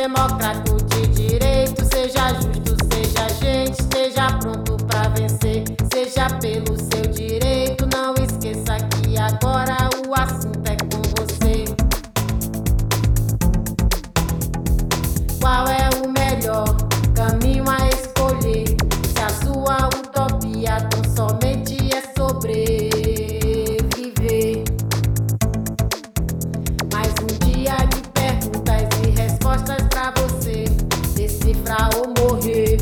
democrático de direito. Seja justo, seja gente, esteja pronto pra vencer. Seja pelo seu direito, não esqueça que agora o assunto é com você. Qual é o melhor caminho a escolher? Se a sua utopia tão somente é sobreviver. Mais um dia de perguntas e respostas pra você decifrar ou morrer.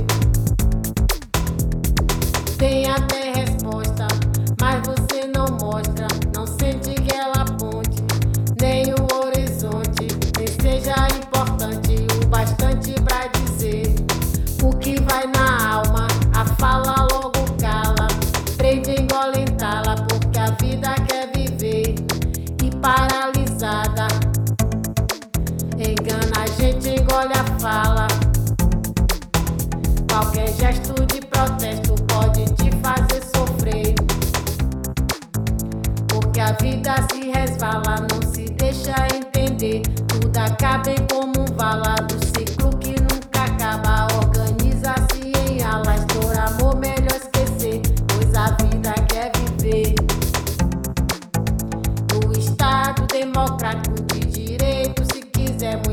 Tem até resposta, mas você não mostra. Não sente que ela aponte nem o horizonte, nem seja importante o bastante pra dizer o que vai na alma. A fala logo cala, prende, engole, entala, porque a vida quer viver e paralisada engana a gente, engole a fala. Qualquer gesto de protesto pode te fazer sofrer, porque a vida se resvala, não se deixa entender. Tudo acaba em como um vala do ciclo que nunca acaba. Organiza-se em alas, por amor melhor esquecer, pois a vida quer viver. No Estado democrático de direito, se quiser muito